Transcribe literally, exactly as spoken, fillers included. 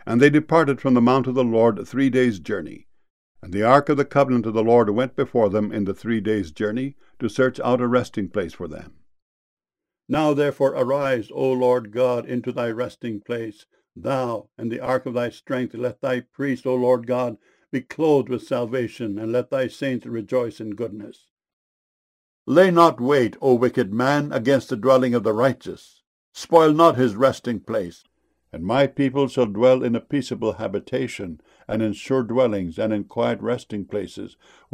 And they departed from the mount of the Lord three days' journey. And the ark of the covenant of the Lord went before them in the three days' journey, to search out a resting place for them. Now therefore arise, O Lord God, into thy resting place. Thou and the ark of thy strength, let thy priests, O Lord God, be clothed with salvation, and let thy saints rejoice in goodness. Lay not wait, O wicked man, against the dwelling of the righteous. Spoil not his resting place. And my people shall dwell in a peaceable habitation, and in sure dwellings, and in quiet resting places,